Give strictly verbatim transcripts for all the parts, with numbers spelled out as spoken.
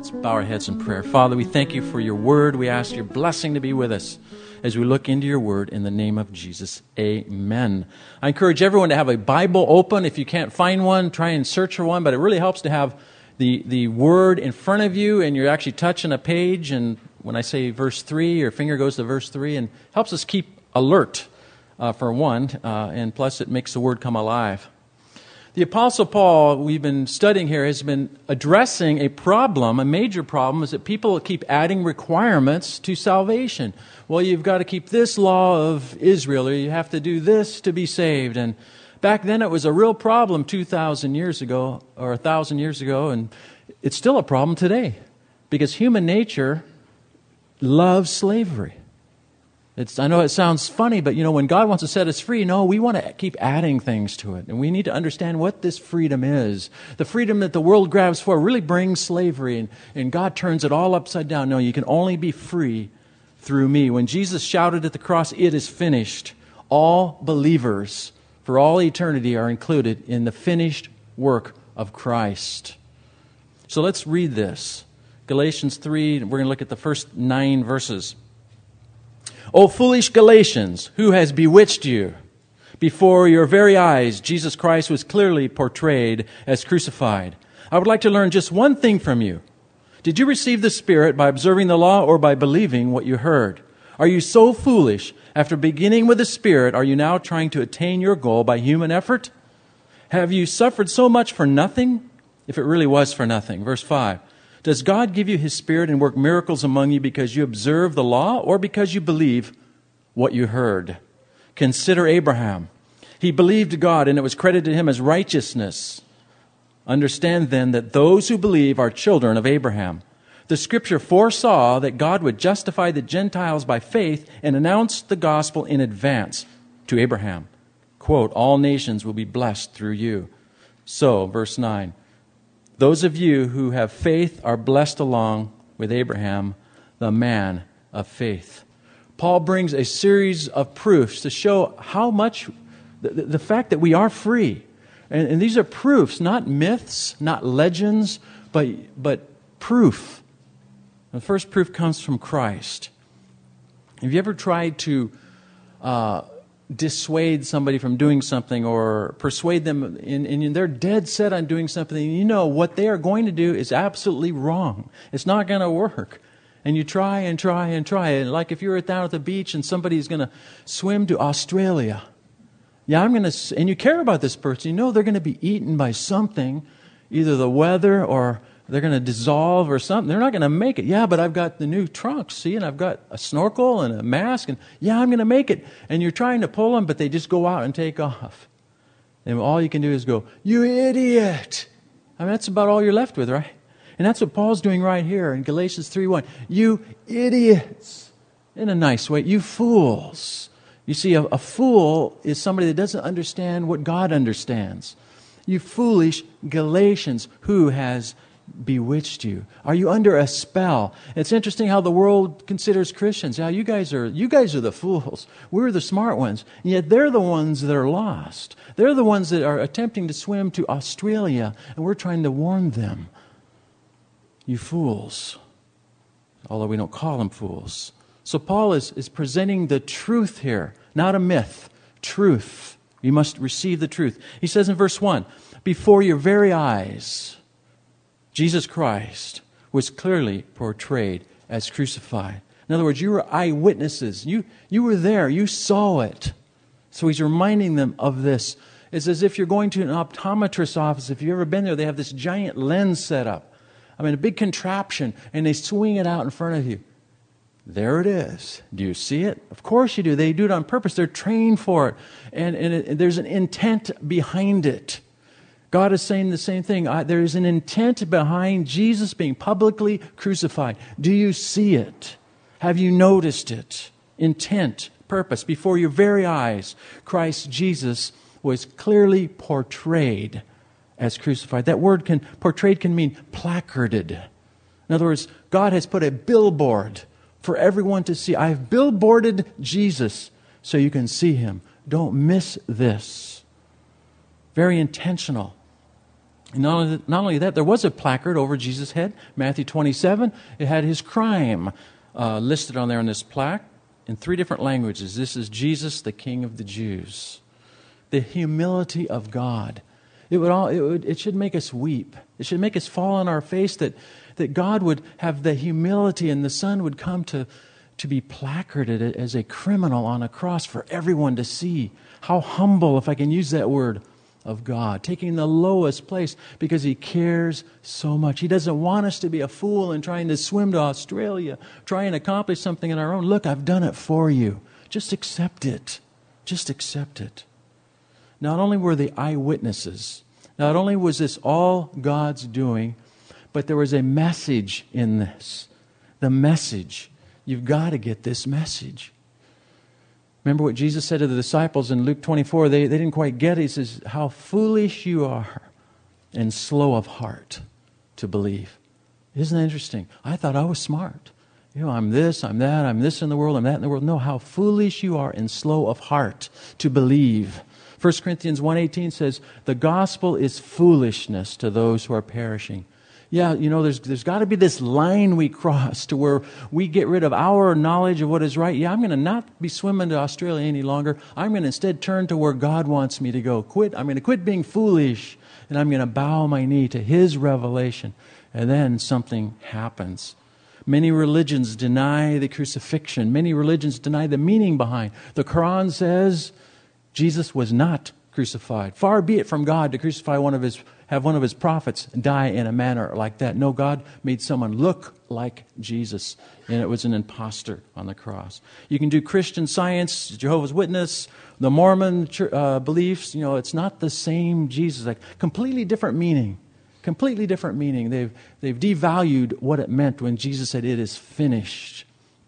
Let's bow our heads in prayer. Father, we thank you for your word. We ask your blessing to be with us as we look into your word in the name of Jesus. Amen. I encourage everyone to have a Bible open. If you can't find one, try and search for one, but it really helps to have the, the word in front of you and you're actually touching a page, and when I say verse three, your finger goes to verse three and helps us keep alert, uh, for one, uh, and plus it makes the word come alive. The Apostle Paul, we've been studying here, has been addressing a problem, a major problem, is that people keep adding requirements to salvation. Well, you've got to keep this law of Israel, or you have to do this to be saved. And back then it was a real problem two thousand years ago, or one thousand years ago, and it's still a problem today. Because human nature loves slavery. It's, I know it sounds funny, but you know, when God wants to set us free, no, we want to keep adding things to it. And we need to understand what this freedom is. The freedom that the world grabs for really brings slavery, and, and God turns it all upside down. No, you can only be free through me. When Jesus shouted at the cross, "It is finished," all believers for all eternity are included in the finished work of Christ. So let's read this. Galatians three, we're going to look at the first nine verses. O foolish Galatians, who has bewitched you? Before your very eyes, Jesus Christ was clearly portrayed as crucified. I would like to learn just one thing from you. Did you receive the Spirit by observing the law or by believing what you heard? Are you so foolish? After beginning with the Spirit, are you now trying to attain your goal by human effort? Have you suffered so much for nothing? If it really was for nothing. Verse five. Does God give you His Spirit and work miracles among you because you observe the law or because you believe what you heard? Consider Abraham. He believed God and it was credited to him as righteousness. Understand then that those who believe are children of Abraham. The Scripture foresaw that God would justify the Gentiles by faith and announce the gospel in advance to Abraham. Quote, all nations will be blessed through you. So, verse nine. Those of you who have faith are blessed along with Abraham, the man of faith. Paul brings a series of proofs to show how much, the, the fact that we are free. And, and these are proofs, not myths, not legends, but, but proof. The first proof comes from Christ. Have you ever tried to uh, dissuade somebody from doing something or persuade them in, in, in they're dead set on doing something, you know what they are going to do is absolutely wrong. It's not going to work. And you try and try and try. And like if you're down at the beach and somebody's going to swim to Australia. Yeah, I'm going to, and you care about this person. You know they're going to be eaten by something, either the weather or they're going to dissolve or something. They're not going to make it. Yeah, but I've got the new trunks, see, and I've got a snorkel and a mask, and yeah, I'm going to make it. And you're trying to pull them, but they just go out and take off. And all you can do is go, you idiot. I mean, that's about all you're left with, right? And that's what Paul's doing right here in Galatians three one. You idiots. In a nice way, you fools. You see, a, a fool is somebody that doesn't understand what God understands. You foolish Galatians, who has bewitched you? Are you under a spell? It's interesting how the world considers Christians. Now, you guys are you guys are the fools. We're the smart ones. And yet they're the ones that are lost. They're the ones that are attempting to swim to Australia, and we're trying to warn them. You fools. Although we don't call them fools. So Paul is, is presenting the truth here, not a myth. Truth. You must receive the truth. He says in verse one, before your very eyes, Jesus Christ was clearly portrayed as crucified. In other words, you were eyewitnesses. You, you were there. You saw it. So he's reminding them of this. It's as if you're going to an optometrist's office. If you've ever been there, they have this giant lens set up. I mean, a big contraption, and they swing it out in front of you. There it is. Do you see it? Of course you do. They do it on purpose. They're trained for it. And, and, it, and there's an intent behind it. God is saying the same thing. I, there is an intent behind Jesus being publicly crucified. Do you see it? Have you noticed it? Intent, purpose. Before your very eyes, Christ Jesus was clearly portrayed as crucified. That word can, portrayed can mean placarded. In other words, God has put a billboard for everyone to see. I've billboarded Jesus so you can see Him. Don't miss this. Very intentional. And not only, not only that, there was a placard over Jesus' head. Matthew twenty-seven, it had his crime uh, listed on there on this plaque in three different languages. This is Jesus, the King of the Jews. The humility of God. It would all. It, would, it should make us weep. It should make us fall on our face that, that God would have the humility and the Son would come to, to be placarded as a criminal on a cross for everyone to see. How humble, if I can use that word, of God, taking the lowest place because He cares so much. He doesn't want us to be a fool and trying to swim to Australia, try and accomplish something on our own. Look, I've done it for you. Just accept it. Just accept it. Not only were they eyewitnesses, not only was this all God's doing, but there was a message in this. The message. You've got to get this message. Remember what Jesus said to the disciples in Luke twenty-four. They, they didn't quite get it. He says, how foolish you are and slow of heart to believe. Isn't that interesting? I thought I was smart. You know, I'm this, I'm that, I'm this in the world, I'm that in the world. No, how foolish you are and slow of heart to believe. First Corinthians one eighteen says, the gospel is foolishness to those who are perishing. Yeah, you know, there's there's got to be this line we cross to where we get rid of our knowledge of what is right. Yeah, I'm going to not be swimming to Australia any longer. I'm going to instead turn to where God wants me to go. Quit. I'm going to quit being foolish, and I'm going to bow my knee to His revelation. And then something happens. Many religions deny the crucifixion. Many religions deny the meaning behind. The Quran says Jesus was not crucified. Far be it from God to crucify one of His have one of His prophets die in a manner like that. No, God made someone look like Jesus, and it was an imposter on the cross. You can do Christian Science, Jehovah's Witness, the Mormon uh, beliefs. You know, it's not the same Jesus. Like completely different meaning. Completely different meaning. They've they've devalued what it meant when Jesus said, "It is finished."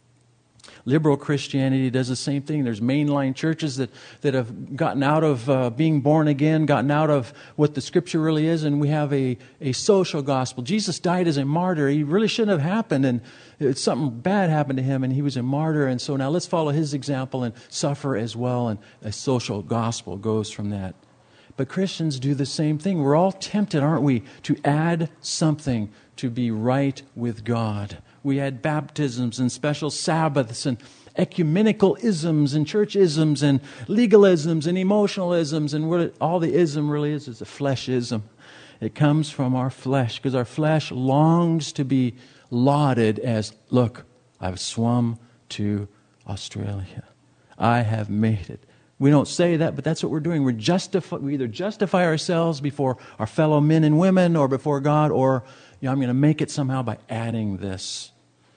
Liberal Christianity does the same thing. There's mainline churches that, that have gotten out of uh, being born again, gotten out of what the Scripture really is, and we have a, a social gospel. Jesus died as a martyr. He really shouldn't have happened, and it, something bad happened to Him, and He was a martyr, and so now let's follow His example and suffer as well, and a social gospel goes from that. But Christians do the same thing. We're all tempted, aren't we, to add something to be right with God. We had baptisms and special Sabbaths and ecumenical isms and church isms and legalisms and emotionalisms, and what it, all the ism really is is a fleshism. It comes from our flesh because our flesh longs to be lauded as, look, I've swum to Australia. I have made it. We don't say that, but that's what we're doing. We're justify, we either justify ourselves before our fellow men and women or before God, or you know, I'm going to make it somehow by adding this.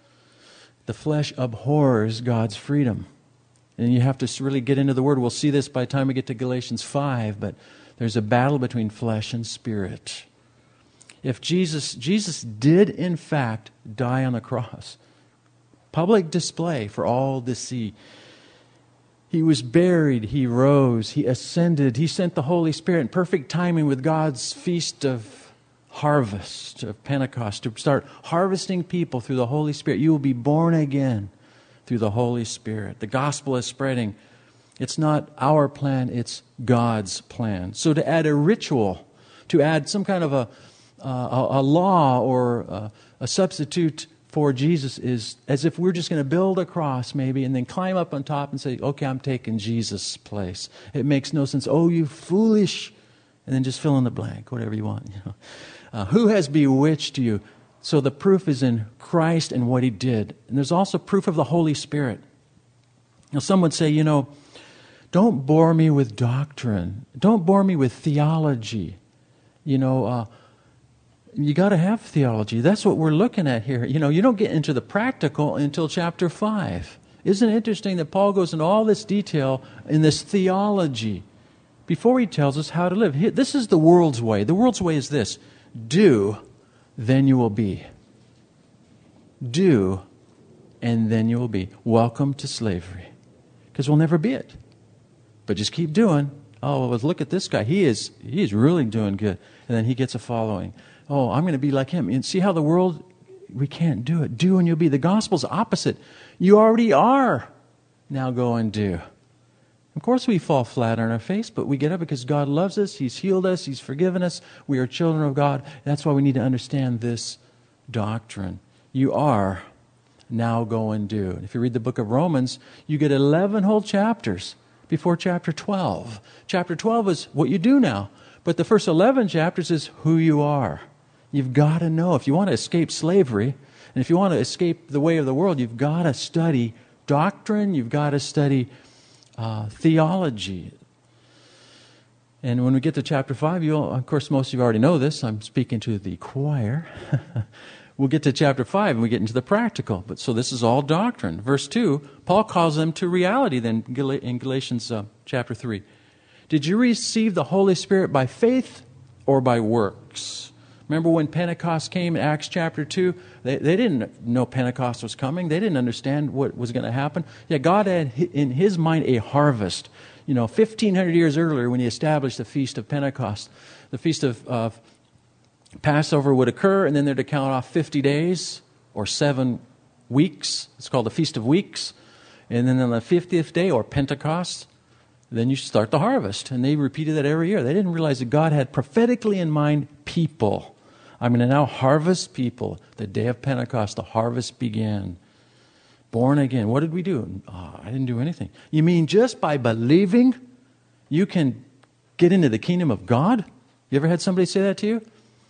The flesh abhors God's freedom. And you have to really get into the Word. We'll see this by the time we get to Galatians five, but there's a battle between flesh and spirit. If Jesus, Jesus did in fact die on the cross, public display for all to see. He was buried, He rose, He ascended, He sent the Holy Spirit in perfect timing with God's feast of harvest, of Pentecost, to start harvesting people through the Holy Spirit. You will be born again through the Holy Spirit. The gospel is spreading. It's not our plan, it's God's plan. So to add a ritual, to add some kind of a, uh, a, a law or a, a substitute for Jesus is as if we're just going to build a cross maybe and then climb up on top and say, okay, I'm taking Jesus' place. It makes no sense. Oh, you foolish, and then just fill in the blank, whatever you want. You know, uh, who has bewitched you? So the proof is in Christ and what He did. And there's also proof of the Holy Spirit. Now some would say, you know, don't bore me with doctrine. Don't bore me with theology. You know, uh, you got to have theology. That's what we're looking at here. You know, you don't get into the practical until chapter five. Isn't it interesting that Paul goes into all this detail in this theology before he tells us how to live? This is the world's way. The world's way is this: do, then you will be. Do, and then you will be. Welcome to slavery. Because we'll never be it. But just keep doing. Oh, well, look at this guy. He is he is really doing good. And then he gets a following. Oh, I'm going to be like him. And see how the world, we can't do it. Do and you'll be. The gospel's opposite. You already are. Now go and do. Of course we fall flat on our face, but we get up because God loves us. He's healed us. He's forgiven us. We are children of God. That's why we need to understand this doctrine. You are, now go and do. If you read the book of Romans, you get eleven whole chapters before chapter twelve. Chapter twelve is what you do now. But the first eleven chapters is who you are. You've got to know. If you want to escape slavery, and if you want to escape the way of the world, you've got to study doctrine. You've got to study uh, theology. And when we get to chapter five, you'll, of course, most of you already know this. I'm speaking to the choir. We'll get to chapter five and we get into the practical. But so this is all doctrine. Verse two, Paul calls them to reality then in Galatians uh, chapter three. Did you receive the Holy Spirit by faith or by works? Remember when Pentecost came in Acts chapter two? They, they didn't know Pentecost was coming. They didn't understand what was going to happen. Yeah, God had in His mind a harvest. You know, fifteen hundred years earlier when He established the Feast of Pentecost, the Feast of, of Passover would occur, and then they're to count off fifty days or seven weeks. It's called the Feast of Weeks. And then on the fiftieth day, or Pentecost, then you start the harvest. And they repeated that every year. They didn't realize that God had prophetically in mind people. I'm going to now harvest people. The day of Pentecost, the harvest began. Born again. What did we do? Oh, I didn't do anything. You mean just by believing you can get into the kingdom of God? You ever had somebody say that to you?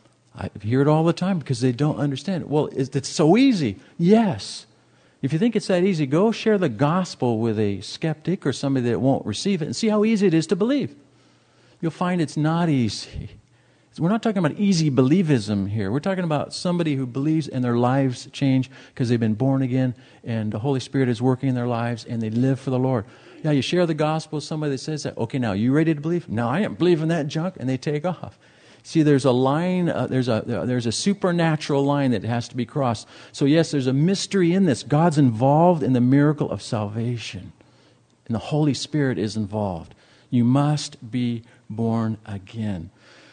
I hear it all the time because they don't understand it. Well, it's so easy. Yes. If you think it's that easy, go share the gospel with a skeptic or somebody that won't receive it and see how easy it is to believe. You'll find it's not easy. We're not talking about easy believism here. We're talking about somebody who believes and their lives change because they've been born again and the Holy Spirit is working in their lives and they live for the Lord. Yeah, you share the gospel with somebody that says that, okay, now, you ready to believe? No, I ain't believing that junk, and they take off. See, there's a line, uh, there's a there's a supernatural line that has to be crossed. So yes, there's a mystery in this. God's involved in the miracle of salvation. And the Holy Spirit is involved. You must be born again.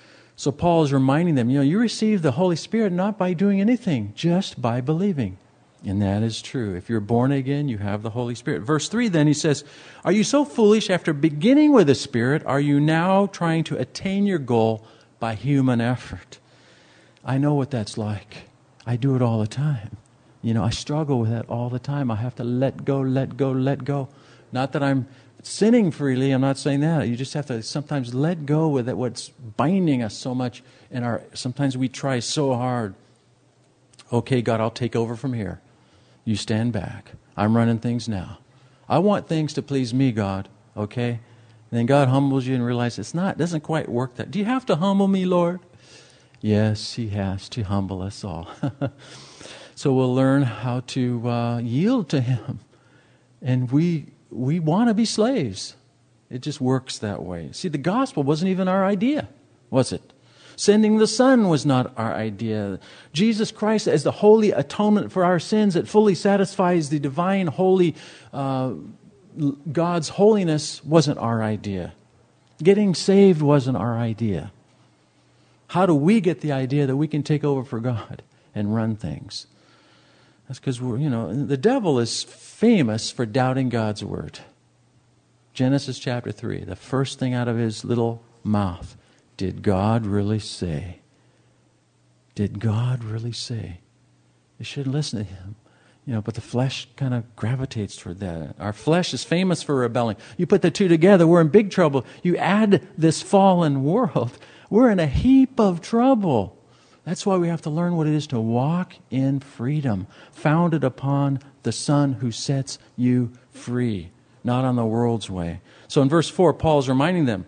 So Paul is reminding them, you know, you receive the Holy Spirit not by doing anything, just by believing. And that is true. If you're born again, you have the Holy Spirit. Verse three then, he says, are you so foolish after beginning with the Spirit, are you now trying to attain your goal by human effort? I know what that's like. I do it all the time. You know, I struggle with that all the time. I have to let go, let go, let go. Not that I'm sinning freely. I'm not saying that. You just have to sometimes let go with it, what's binding us so much. And our sometimes we try so hard. Okay, God, I'll take over from here. You stand back. I'm running things now. I want things to please me, God. Okay? And then God humbles you and realizes it's not, it doesn't quite work that. Do you have to humble me, Lord? Yes, He has to humble us all. So we'll learn how to uh, yield to Him. And we we want to be slaves. It just works that way. See, the gospel wasn't even our idea, was it? Sending the Son was not our idea. Jesus Christ as the holy atonement for our sins that fully satisfies the divine, holy, uh, God's holiness wasn't our idea. Getting saved wasn't our idea. How do we get the idea that we can take over for God and run things? That's because we're, you know, the devil is famous for doubting God's word. Genesis chapter three, the first thing out of his little mouth, did God really say? Did God really say? You shouldn't listen to him. You know, but the flesh kind of gravitates toward that. Our flesh is famous for rebelling. You put the two together, we're in big trouble. You add this fallen world, we're in a heap of trouble. That's why we have to learn what it is to walk in freedom, founded upon the Son who sets you free, not on the world's way. So in verse four, Paul is reminding them,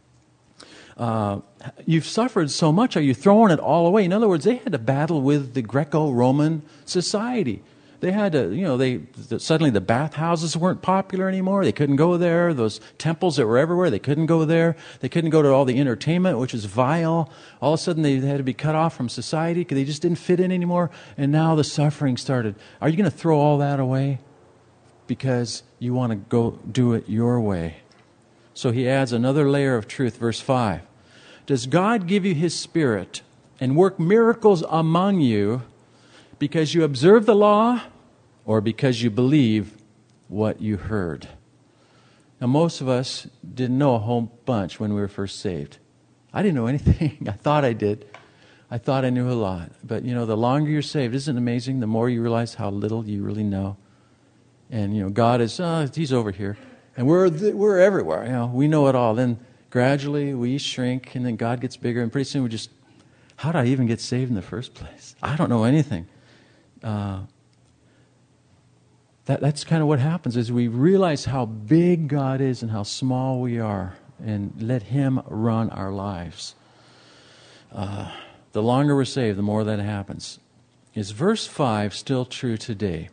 uh, you've suffered so much, are you throwing it all away? In other words, they had to battle with the Greco-Roman society. They had to, you know, they the, suddenly the bathhouses weren't popular anymore. They couldn't go there. Those temples that were everywhere, they couldn't go there. They couldn't go to all the entertainment, which was vile. All of a sudden, they had to be cut off from society because they just didn't fit in anymore. And now the suffering started. Are you going to throw all that away because you want to go do it your way? So he adds another layer of truth, verse five. Does God give you His Spirit and work miracles among you because you observe the law, or because you believe what you heard? Now, most of us didn't know a whole bunch when we were first saved. I didn't know anything. I thought I did. I thought I knew a lot. But, you know, the longer you're saved, isn't it amazing? The more you realize how little you really know. And, you know, God is, oh, He's over here. And we're th- we're everywhere. You know, we know it all. Then gradually we shrink, and then God gets bigger. And pretty soon we just, how did I even get saved in the first place? I don't know anything. Uh, that That's kind of what happens as we realize how big God is and how small we are, and let Him run our lives. Uh, the longer we're saved, the more that happens. Is verse five still true today?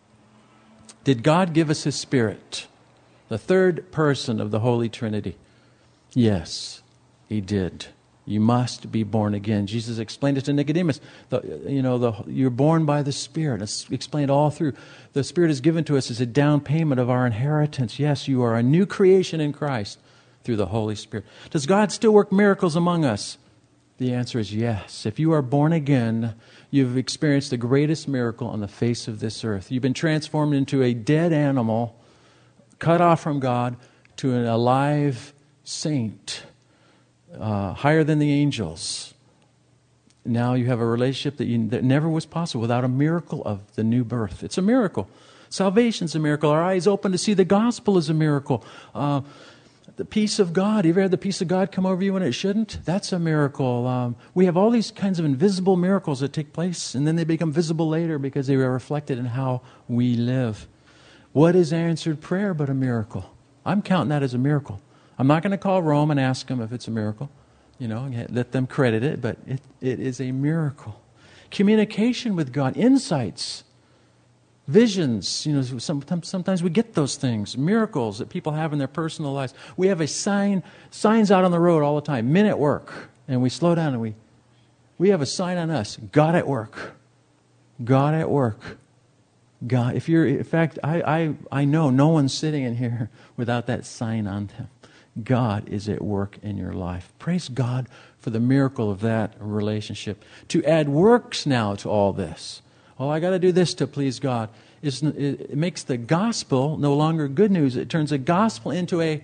Did God give us His Spirit, the third person of the Holy Trinity? Yes, He did. You must be born again. Jesus explained it to Nicodemus. The, you know, the, you're born by the Spirit. It's explained all through. The Spirit is given to us as a down payment of our inheritance. Yes, you are a new creation in Christ through the Holy Spirit. Does God still work miracles among us? The answer is yes. If you are born again, you've experienced the greatest miracle on the face of this earth. You've been transformed into a dead animal, cut off from God, to an alive saint, uh, higher than the angels. Now you have a relationship that, you, that never was possible without a miracle of the new birth. It's a miracle. Salvation's a miracle. Our eyes open to see the gospel is a miracle. Uh, The peace of God. You ever had the peace of God come over you when it shouldn't? That's a miracle. Um, we have all these kinds of invisible miracles that take place, and then they become visible later because they are reflected in how we live. What is answered prayer but a miracle? I'm counting that as a miracle. I'm not going to call Rome and ask them if it's a miracle. You know, let them credit it, but it, it is a miracle. Communication with God, insights, visions, you know, sometimes, sometimes we get those things, miracles that people have in their personal lives. We have a sign, signs out on the road all the time, men at work, and we slow down and we, we have a sign on us, God at work, God at work, God. If you're, in fact, I, I, I know no one's sitting in here without that sign on them. God is at work in your life. Praise God for the miracle of that relationship. To add works now to all this. Well, I got to do this to please God. It's, it makes the gospel no longer good news. It turns the gospel into a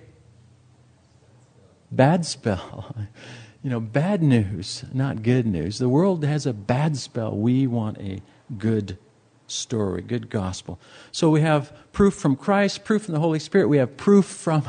bad spell. You know, bad news, not good news. The world has a bad spell. We want a good story, good gospel. So we have proof from Christ, proof from the Holy Spirit. We have proof from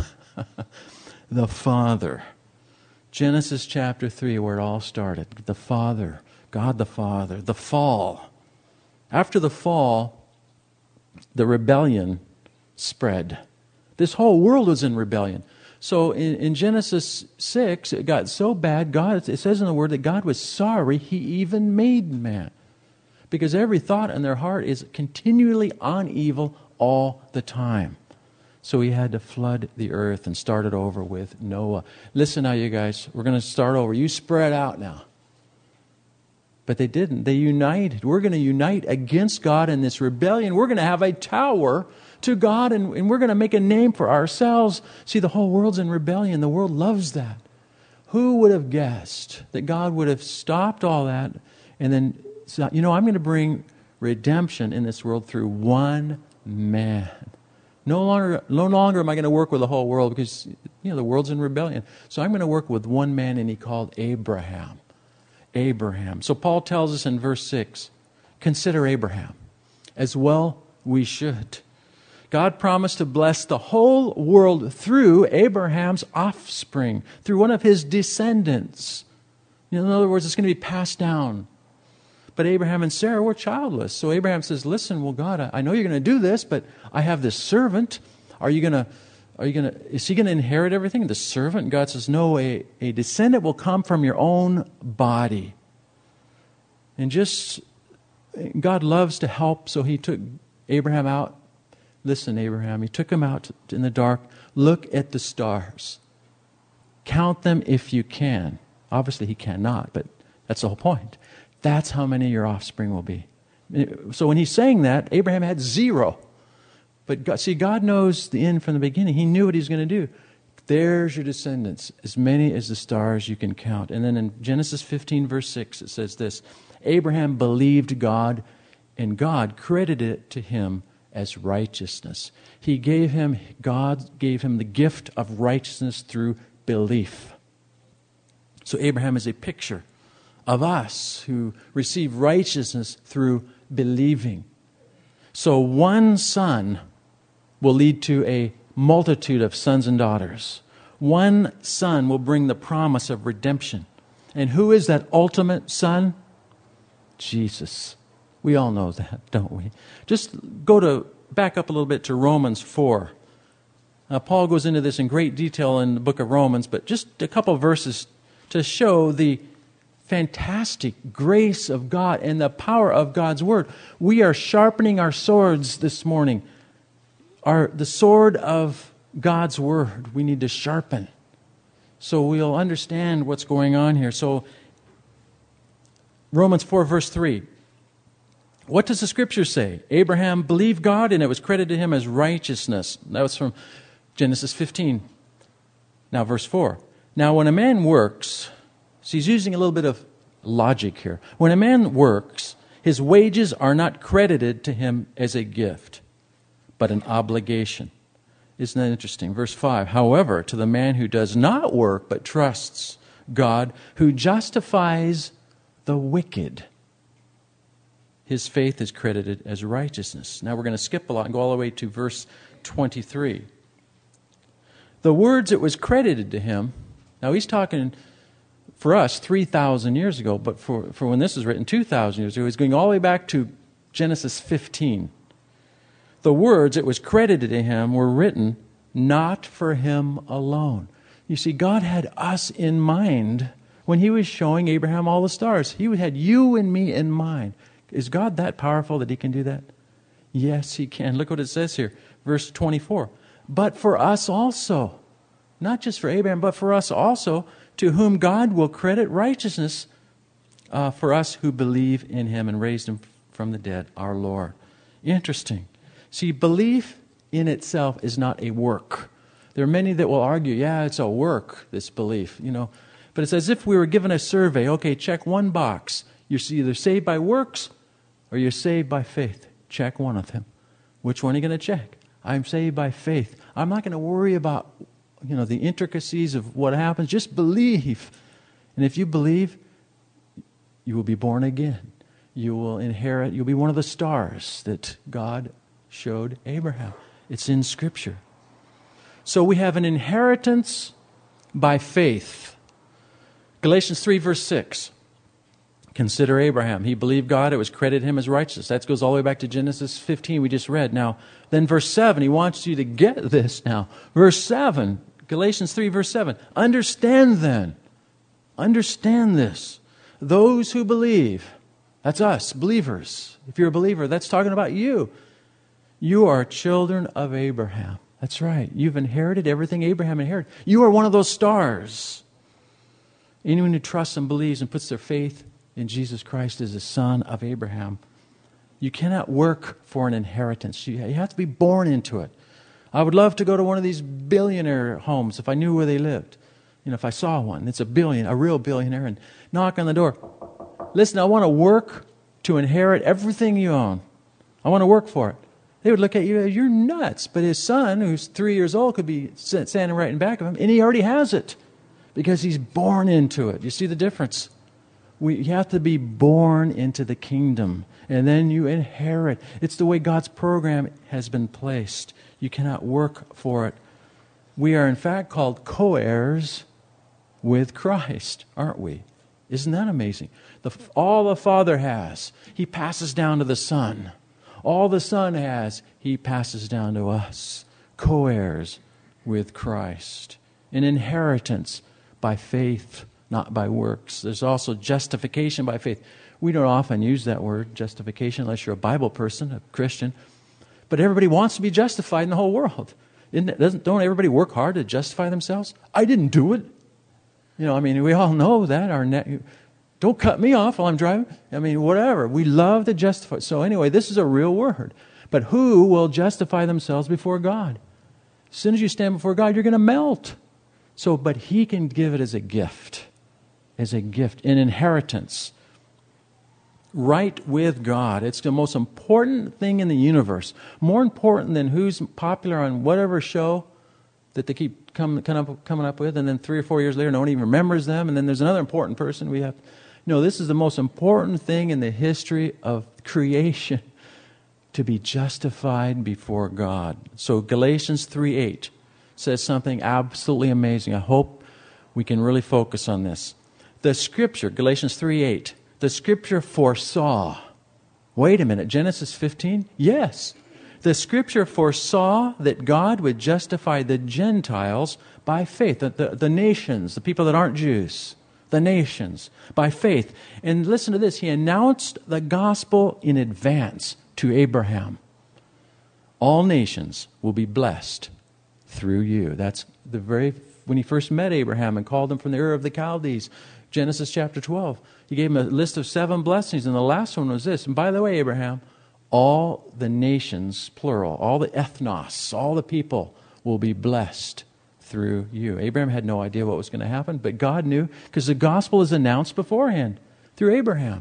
the Father. Genesis chapter three, where it all started. The Father, God the Father, the fall. After the fall, the rebellion spread. This whole world was in rebellion. So in, in Genesis six, it got so bad, God, it says in the Word that God was sorry He even made man. Because every thought in their heart is continually on evil all the time. So He had to flood the earth and start it over with Noah. Listen now, you guys, we're going to start over. You spread out now. But they didn't. They united. We're going to unite against God in this rebellion. We're going to have a tower to God, and, and we're going to make a name for ourselves. See, the whole world's in rebellion. The world loves that. Who would have guessed that God would have stopped all that and then, you know, I'm going to bring redemption in this world through one man. No longer, no longer am I going to work with the whole world because, you know, the world's in rebellion. So I'm going to work with one man, and He called Abraham. Abraham. So Paul tells us in verse six, consider Abraham. As well we should. God promised to bless the whole world through Abraham's offspring, through one of his descendants. You know, in other words, it's going to be passed down. But Abraham and Sarah were childless. So Abraham says, listen, well, God, I know you're going to do this, but I have this servant. Are you going to Are you going to, is he going to inherit everything? The servant? God says, no, a, a descendant will come from your own body. And just, God loves to help, so He took Abraham out. Listen, Abraham, He took him out in the dark. Look at the stars. Count them if you can. Obviously, he cannot, but that's the whole point. That's how many your offspring will be. So when he's saying that, Abraham had zero. But God, see, God knows the end from the beginning. He knew what He's going to do. There's your descendants, as many as the stars you can count. And then in Genesis fifteen, verse six, it says this, Abraham believed God, and God credited it to him as righteousness. He gave him, God gave him the gift of righteousness through belief. So Abraham is a picture of us who receive righteousness through believing. So one son will lead to a multitude of sons and daughters. One son will bring the promise of redemption. And who is that ultimate son? Jesus. We all know that, don't we? Just go to, back up a little bit to Romans four. Now, Paul goes into this in great detail in the book of Romans, but just a couple of verses to show the fantastic grace of God and the power of God's Word. We are sharpening our swords this morning. Our, the sword of God's Word we need to sharpen so we'll understand what's going on here. So, Romans four, verse three. What does the Scripture say? Abraham believed God and it was credited to him as righteousness. That was from Genesis fifteen. Now, verse four. Now, when a man works, so he's using a little bit of logic here. When a man works, his wages are not credited to him as a gift, but an obligation. Isn't that interesting? Verse five. However, to the man who does not work but trusts God, who justifies the wicked, his faith is credited as righteousness. Now we're going to skip a lot and go all the way to verse twenty-three. The words it was credited to him, now he's talking for us three thousand years ago, but for, for when this was written two thousand years ago, he's going all the way back to Genesis fifteen. The words it was credited to him were written not for him alone. You see, God had us in mind when he was showing Abraham all the stars. He had you and me in mind. Is God that powerful that he can do that? Yes, he can. Look what it says here. Verse twenty-four. But for us also, not just for Abraham, but for us also, to whom God will credit righteousness, uh, for us who believe in him and raised him from the dead, our Lord. Interesting. See, belief in itself is not a work. There are many that will argue, yeah, it's a work, this belief, you know. But it's as if we were given a survey. Okay, check one box. You're either saved by works or you're saved by faith. Check one of them. Which one are you going to check? I'm saved by faith. I'm not going to worry about, you know, the intricacies of what happens. Just believe. And if you believe, you will be born again. You will inherit, you'll be one of the stars that God showed Abraham. It's in Scripture. So we have an inheritance by faith. Galatians three, verse six. Consider Abraham. He believed God. It was credited him as righteous. That goes all the way back to Genesis fifteen we just read. Now, then verse seven, he wants you to get this now. Verse seven, Galatians three, verse seven. Understand then. Understand this. Those who believe, that's us, believers. If you're a believer, that's talking about you. You are children of Abraham. That's right. You've inherited everything Abraham inherited. You are one of those stars. Anyone who trusts and believes and puts their faith in Jesus Christ is the son of Abraham. You cannot work for an inheritance. You have to be born into it. I would love to go to one of these billionaire homes if I knew where they lived. You know, if I saw one, it's a billion, a real billionaire, and knock on the door. Listen, I want to work to inherit everything you own. I want to work for it. They would look at you, you're nuts. But his son, who's three years old, could be standing right in back of him, and he already has it because he's born into it. You see the difference? We, you have to be born into the kingdom, and then you inherit. It's the way God's program has been placed. You cannot work for it. We are, in fact, called co-heirs with Christ, aren't we? Isn't that amazing? The, all the Father has, He passes down to the Son. All the Son has, He passes down to us. Co-heirs with Christ. An inheritance by faith, not by works. There's also justification by faith. We don't often use that word, justification, unless you're a Bible person, a Christian. But everybody wants to be justified in the whole world. Isn't it, doesn't, don't everybody work hard to justify themselves? I didn't do it. You know, I mean, we all know that. Our ne- Don't cut me off while I'm driving. I mean, whatever. We love to justify. So anyway, this is a real word. But who will justify themselves before God? As soon as you stand before God, you're going to melt. So, but He can give it as a gift. As a gift, an inheritance. right with God. It's the most important thing in the universe. More important than who's popular on whatever show that they keep come, come up, coming up with, and then three or four years later, no one even remembers them, and then there's another important person we have. No, this is the most important thing in the history of creation, to be justified before God. So Galatians three eight says something absolutely amazing. I hope we can really focus on this. The Scripture, Galatians three eight, the Scripture foresaw. Wait a minute, Genesis fifteen? Yes. The Scripture foresaw that God would justify the Gentiles by faith, the, the, the nations, the people that aren't Jews, the nations, by faith. And listen to this, He announced the gospel in advance to Abraham. All nations will be blessed through you. That's the very, when He first met Abraham and called him from the Ur of the Chaldees, Genesis chapter twelve. He gave him a list of seven blessings, and the last one was this. And by the way, Abraham, all the nations, plural, all the ethnos, all the people will be blessed through you. Abraham had no idea what was going to happen, but God knew, because the gospel is announced beforehand through Abraham.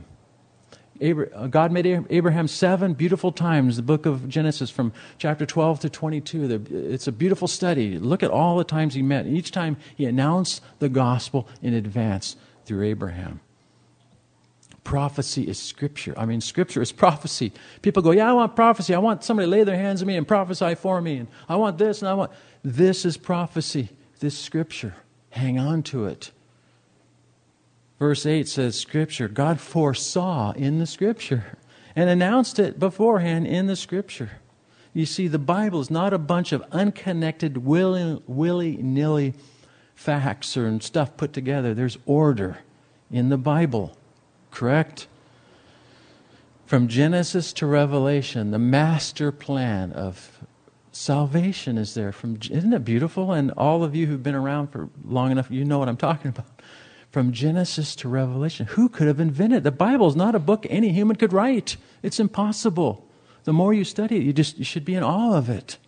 God made Abraham seven beautiful times, the book of Genesis from chapter twelve to twenty-two. It's a beautiful study. Look at all the times He met. Each time He announced the gospel in advance through Abraham. Prophecy is Scripture. I mean, Scripture is prophecy. People go, yeah, I want prophecy. I want somebody to lay their hands on me and prophesy for me. And I want this and I want... This is prophecy. This Scripture. Hang on to it. Verse eight says, Scripture, God foresaw in the Scripture and announced it beforehand in the Scripture. You see, the Bible is not a bunch of unconnected, willy, willy-nilly facts or stuff put together. There's order in the Bible. Correct? From Genesis to Revelation, the master plan of salvation is there. From, isn't it beautiful? And all of you who've been around for long enough, you know what I'm talking about. From Genesis to Revelation, who could have invented it? The Bible is not a book any human could write. It's impossible. The more you study it, you just you should be in awe of it.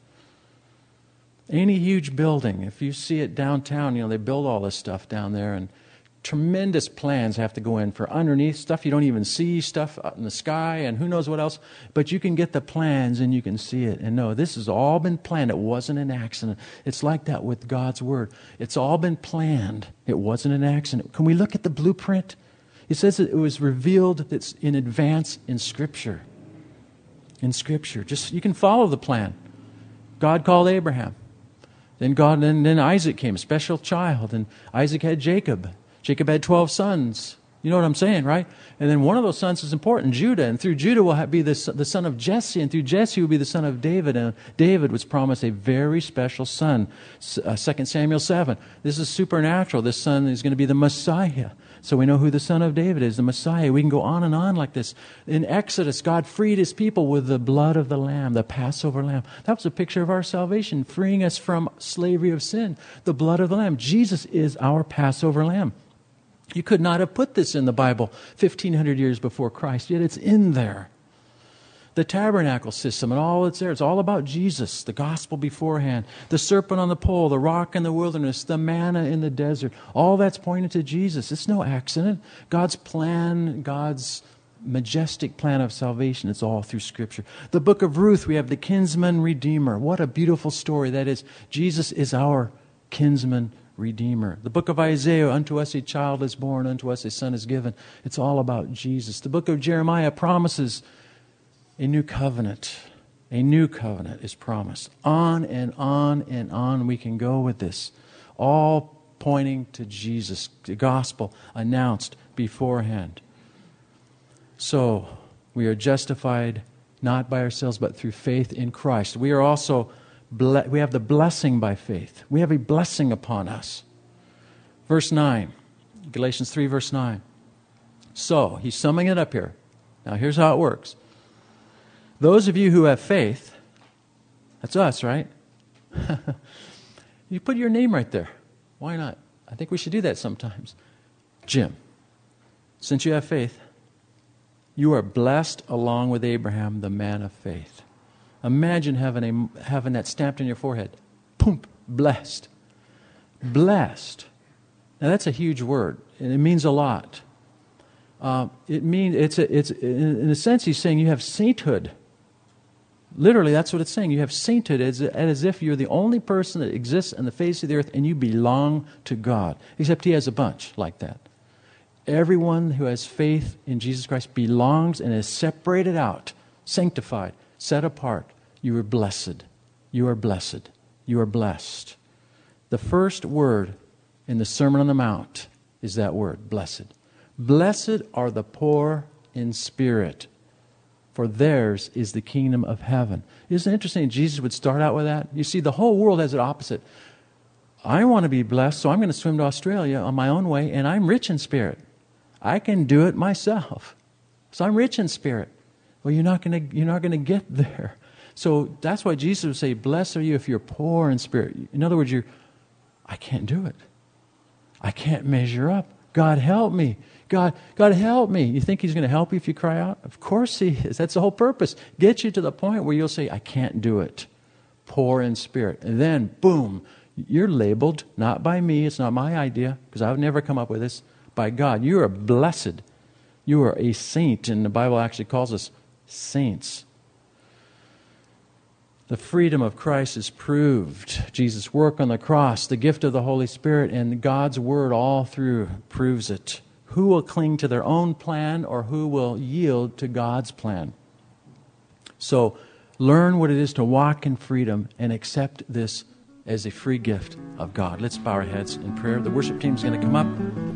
Any huge building, if you see it downtown, you know, they build all this stuff down there, and tremendous plans have to go in for underneath stuff you don't even see, stuff up in the sky, and who knows what else. But you can get the plans and you can see it. And no, this has all been planned. It wasn't an accident. It's like that with God's Word. It's all been planned. It wasn't an accident. Can we look at the blueprint? It says that it was revealed that's in advance in Scripture. In Scripture. Just, you can follow the plan. God called Abraham. Then God, then, then Isaac came, a special child. And Isaac had Jacob. Jacob had twelve sons. You know what I'm saying, right? And then one of those sons is important, Judah. And through Judah will be the, the son of Jesse. And through Jesse will be the son of David. And David was promised a very special son. Uh, Second Samuel seven. This is supernatural. This son is going to be the Messiah. So we know who the son of David is, the Messiah. We can go on and on like this. In Exodus, God freed His people with the blood of the Lamb, the Passover Lamb. That was a picture of our salvation, freeing us from slavery of sin. The blood of the Lamb. Jesus is our Passover Lamb. You could not have put this in the Bible fifteen hundred years before Christ, yet it's in there. The tabernacle system and all that's there, it's all about Jesus, the gospel beforehand. The serpent on the pole, the rock in the wilderness, the manna in the desert, all that's pointing to Jesus. It's no accident. God's plan, God's majestic plan of salvation, it's all through Scripture. The book of Ruth, we have the kinsman redeemer. What a beautiful story that is. Jesus is our kinsman Redeemer. The book of Isaiah, unto us a child is born, unto us a son is given. It's all about Jesus. The book of Jeremiah promises a new covenant. A new covenant is promised. On and on and on we can go with this. All pointing to Jesus, the gospel announced beforehand. So, we are justified not by ourselves, but through faith in Christ. We are also we have the blessing by faith. We have a blessing upon us. Verse nine, Galatians three, verse nine. So, he's summing it up here. Now, here's how it works. Those of you who have faith, that's us, right? You put your name right there. Why not? I think we should do that sometimes. Jim, since you have faith, you are blessed along with Abraham, the man of faith. Imagine having a, having that stamped on your forehead. Boom, blessed. Blessed. Now that's a huge word, and it means a lot. Uh, it means, it's, a, it's in, in a sense, he's saying you have sainthood. Literally, that's what it's saying. You have sainthood as, as if you're the only person that exists on the face of the earth and you belong to God. Except he has a bunch like that. Everyone who has faith in Jesus Christ belongs and is separated out, sanctified, set apart. You are blessed. You are blessed. You are blessed. The first word in the Sermon on the Mount is that word, blessed. Blessed are the poor in spirit, for theirs is the kingdom of heaven. Isn't it interesting Jesus would start out with that? You see, the whole world has it opposite. I want to be blessed, so I'm going to swim to Australia on my own way, and I'm rich in spirit. I can do it myself. So I'm rich in spirit. Well, you're not going to, you're not going to get there. So that's why Jesus would say, blessed are you if you're poor in spirit. In other words, you're, I can't do it. I can't measure up. God help me. God, God help me. You think he's going to help you if you cry out? Of course he is. That's the whole purpose. Get you to the point where you'll say, I can't do it. Poor in spirit. And then, boom, you're labeled, not by me, it's not my idea, because I would never come up with this, by God. You are blessed. You are a saint, and the Bible actually calls us saints. The freedom of Christ is proved. Jesus' work on the cross, the gift of the Holy Spirit, and God's Word all through proves it. Who will cling to their own plan or who will yield to God's plan? So learn what it is to walk in freedom and accept this as a free gift of God. Let's bow our heads in prayer. The worship team is going to come up.